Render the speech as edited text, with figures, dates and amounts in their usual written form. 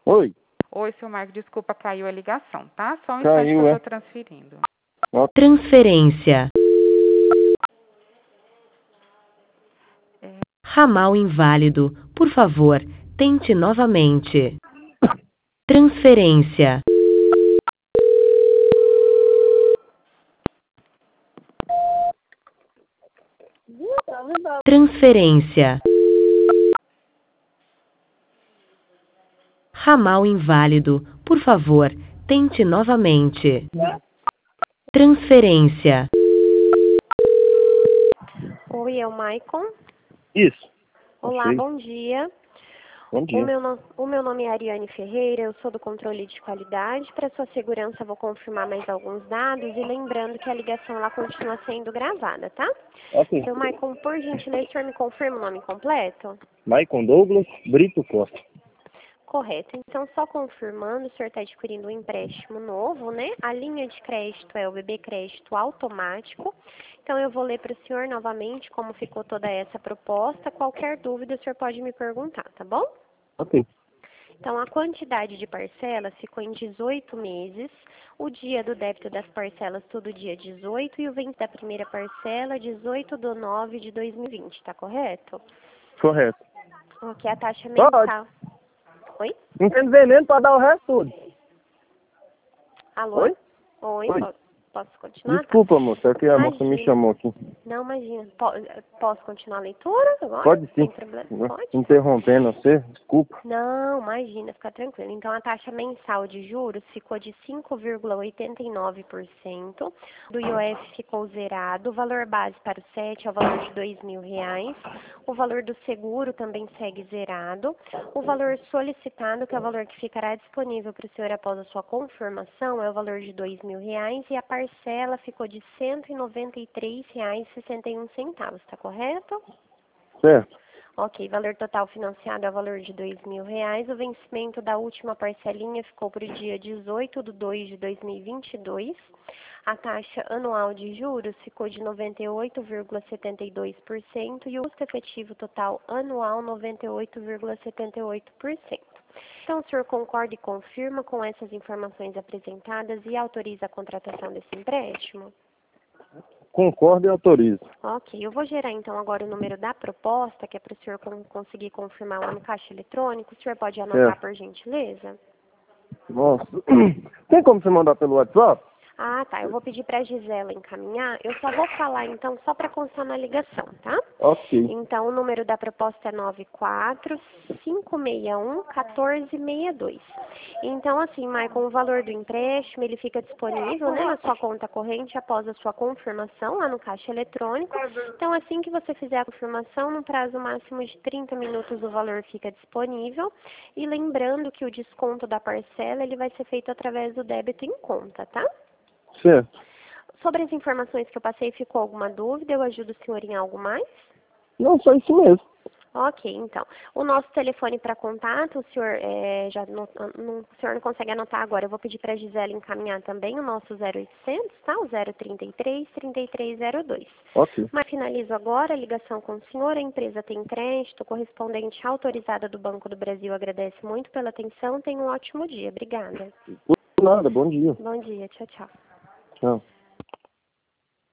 Oi, Oi, seu Marco, desculpa, caiu a ligação, tá? Só um instante caiu, que eu é? tô transferindo. Transferência. Ramal inválido. Por favor, tente novamente. Transferência. Transferência. Ramal inválido. Por favor, tente novamente. Transferência. Oi, é o Maicon. Isso. Olá, Achei. bom dia. Bom dia. O meu nome é Ariane Ferreira, eu sou do controle de qualidade. Para sua segurança, vou confirmar mais alguns dados e lembrando que a ligação ela continua sendo gravada, tá? Ok. Seu Maicon, por gentileza, o senhor me confirma o nome completo? Maicon Douglas Brito Costa. Correto. Então, só confirmando, o senhor está adquirindo um empréstimo novo, né? A linha de crédito é o BB Crédito Automático. Então, eu vou ler para o senhor novamente como ficou toda essa proposta. Qualquer dúvida, o senhor pode me perguntar, tá bom? Ok. Então, a quantidade de parcelas ficou em 18 meses. O dia do débito das parcelas, todo dia 18. E o vencimento da primeira parcela, 18/9/2020, tá correto? Correto. Ok, a taxa Pode. mensal... Oi? Não tem veneno pra dar o resto tudo. Alô? Oi? Oi, Oi. posso continuar? Desculpa, moça, é que a moça me Imagina. chamou aqui. Não, imagina. Posso continuar a leitura agora? Pode sim. Sem problema. Pode? Interrompendo você, desculpa. Não, imagina, fica tranquilo. Então, a taxa mensal de juros ficou de 5,89%. Do IOF ficou zerado. O valor base para o CET é o valor de R$ 2.000. O valor do seguro também segue zerado. O valor solicitado, que é o valor que ficará disponível para o senhor após a sua confirmação, é o valor de R$ 2.000. E a parcela ficou de R$ 193,61, tá correto? Certo. Ok, valor total financiado é o valor de R$ 2.000. O vencimento da última parcelinha ficou para o dia 18/2/2022. A taxa anual de juros ficou de 98,72% e o custo efetivo total anual 98,78%. Então, o senhor concorda e confirma com essas informações apresentadas e autoriza a contratação desse empréstimo? Concordo e autorizo. Ok, eu vou gerar então agora o número da proposta, que é para o senhor conseguir confirmar lá no caixa eletrônico. O senhor pode anotar, por gentileza? Nossa. Tem como você mandar pelo WhatsApp? Ah, tá. Eu vou pedir para a Gisela encaminhar. Eu só vou falar então, só para constar na ligação, tá? Ok. Então, o número da proposta é 94-561-1462. Então, assim, Maicon, o valor do empréstimo, ele fica disponível, né, na sua conta corrente após a sua confirmação lá no caixa eletrônico. Então, assim que você fizer a confirmação, no prazo máximo de 30 minutos, o valor fica disponível. E lembrando que o desconto da parcela, ele vai ser feito através do débito em conta, tá? Certo. Sobre as informações que eu passei, ficou alguma dúvida? Eu ajudo o senhor em algo mais? Não, só isso mesmo. Ok, então. O nosso telefone para contato, o senhor o senhor não consegue anotar agora. Eu vou pedir para a Gisela encaminhar também o nosso 0800, tá? O 033-3302. Ok. Mas finalizo agora a ligação com o senhor. A empresa tem crédito, correspondente autorizada do Banco do Brasil. Agradece muito pela atenção. Tenha um ótimo dia. Obrigada. Por nada, bom dia. Bom dia. Tchau, tchau. Tchau.